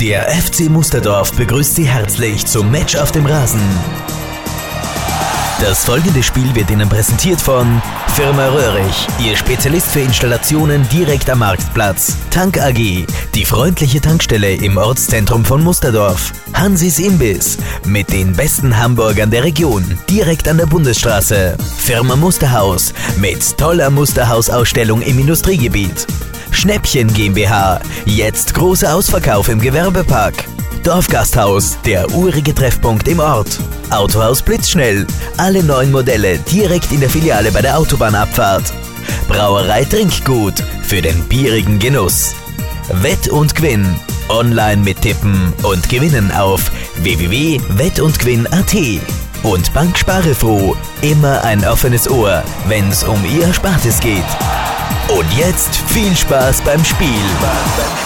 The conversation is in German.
Der FC Musterdorf begrüßt Sie herzlich zum Match auf dem Rasen. Das folgende Spiel wird Ihnen präsentiert von Firma Röhrig, Ihr Spezialist für Installationen direkt am Marktplatz. Tank AG, die freundliche Tankstelle im Ortszentrum von Musterdorf. Hansis Imbiss, mit den besten Hamburgern der Region, direkt an der Bundesstraße. Firma Musterhaus, mit toller Musterhausausstellung im Industriegebiet. Schnäppchen GmbH, jetzt großer Ausverkauf im Gewerbepark. Dorfgasthaus, der urige Treffpunkt im Ort. Autohaus Blitzschnell, alle neuen Modelle direkt in der Filiale bei der Autobahnabfahrt. Brauerei Trinkgut, für den bierigen Genuss. Wett und Gwinn, online mittippen und gewinnen auf www.wettundgwinn.at. Und Bank Sparefroh, immer ein offenes Ohr, wenn's um Ihr Erspartes geht. Und jetzt viel Spaß beim Spiel.